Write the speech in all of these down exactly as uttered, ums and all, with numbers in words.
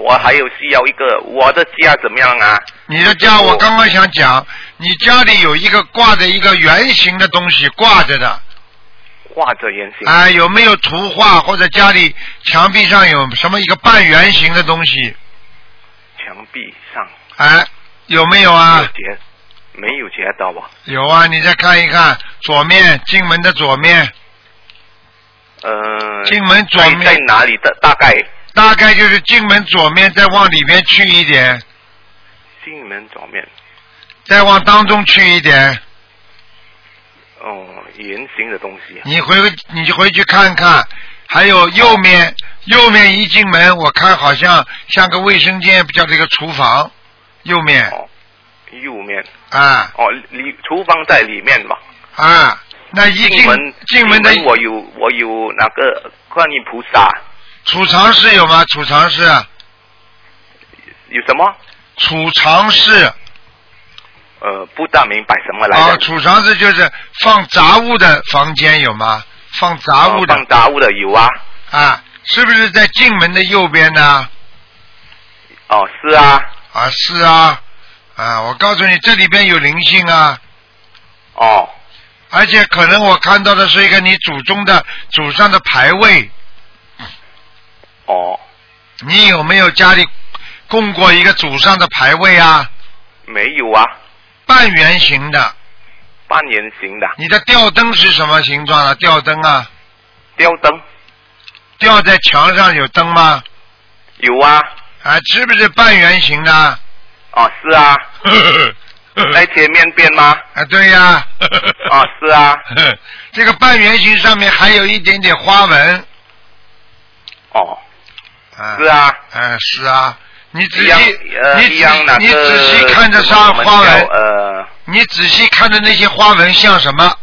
我还有需要一个，我的家怎么样啊？ 你的家我刚刚想讲，你家里有一个挂着一个圆形的东西挂着的。 挂着圆形。 啊，有没有图画或者家里墙壁上有什么一个半圆形的东西？ 墙壁上。 哎，有没有啊？ 没有觉，没有觉到吧？ 有啊，你再看一看左面进门的左面。 呃。 进门左面在在哪里的？大概。 大概就是进门左面，再往里面去一点。 进门左面。 再往当中去一点。 哦，圆形的东西。 你回你就回去看看，还有右面，右面一进门，我看好像像个卫生间，叫这个厨房，右面。 哦，右面。 啊。 哦，里厨房在里面吧？ 啊，那一进门进门的我有我有那个观音菩萨。 储藏室有吗？储藏室。 有什么？ 储藏室。 呃，不大明白什么来着。 哦，储藏室就是放杂物的房间有吗？放杂物的。 哦、放杂物的有啊。 啊，是不是在进门的右边呢？ 哦，是啊。 啊，是啊。啊，我告诉你，这里边有灵性啊。 哦。 而且可能我看到的是一个你祖宗的祖上的牌位。 哦。 你有没有家里供过一个祖上的牌位啊？ 没有啊。 半圆形的。 半圆形的。 你的吊灯是什么形状啊？吊灯啊。 吊灯。 吊在墙上有灯吗？ 有啊。 啊，是不是半圆形的？ 哦，是啊。在前面边吗？ 啊，对呀、啊。 哦，是啊。 这个半圆形上面还有一点点花纹。 哦。 啊是啊。 嗯、啊，是啊。你仔细， 呃、 你仔你仔细看着上花纹，呃，你仔细看着那些花纹像什么？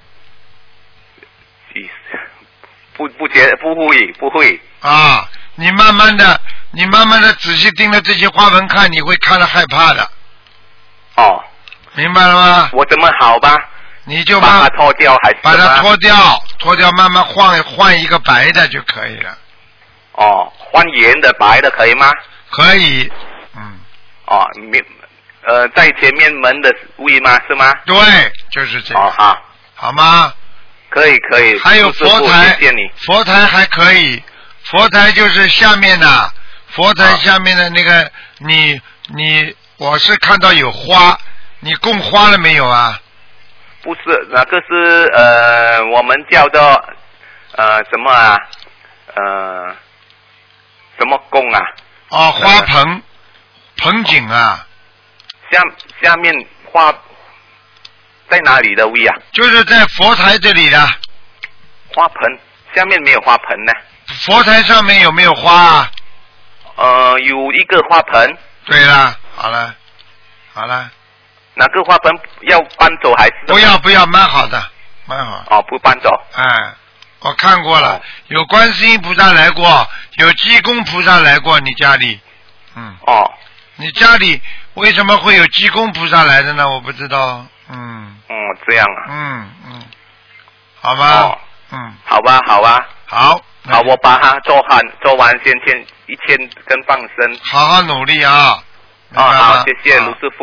不不觉不会不会。 啊，你慢慢的，你慢慢的仔细盯着这些花纹看，你会看了害怕的。 哦。 明白了吗？ 我怎么好吧？ 你就把它脱掉还是？ 把它脱掉，脱掉，慢慢换换一个白的就可以了。 哦，换圆的白的可以吗？ 可以，嗯。 哦，面呃，在前面门的位吗？是吗？ 对，就是这个。 哦，好。 好吗？ 可以可以。 还有佛台， 谢谢你。 佛台还可以，佛台就是下面的，佛台下面的那个，啊、你你我是看到有花，你供花了没有啊？ 不是，那个是呃，我们叫做呃什么啊？呃。什么供啊？ 哦，花盆、呃、盆景啊。 下下面花在哪里的位啊？ 就是在佛台这里的。 花盆下面没有花盆呢。 佛台上面有没有花啊？ 呃，有一个花盆。 对了，好了，好了。 哪个花盆要搬走还是？ 不要不要，蛮好的，蛮好。 哦，不搬走。 哎。我看过了，有观世音菩萨来过，有济公菩萨来过你家里，嗯。 哦。 你家里为什么会有济公菩萨来的呢？我不知道，嗯。 哦，这样啊。 嗯嗯。好吧。 哦。 嗯。 好吧，好吧。 好。 好，我把它做完，做完先签一千根放生。 好好努力啊。 哦，好，谢谢卢师傅。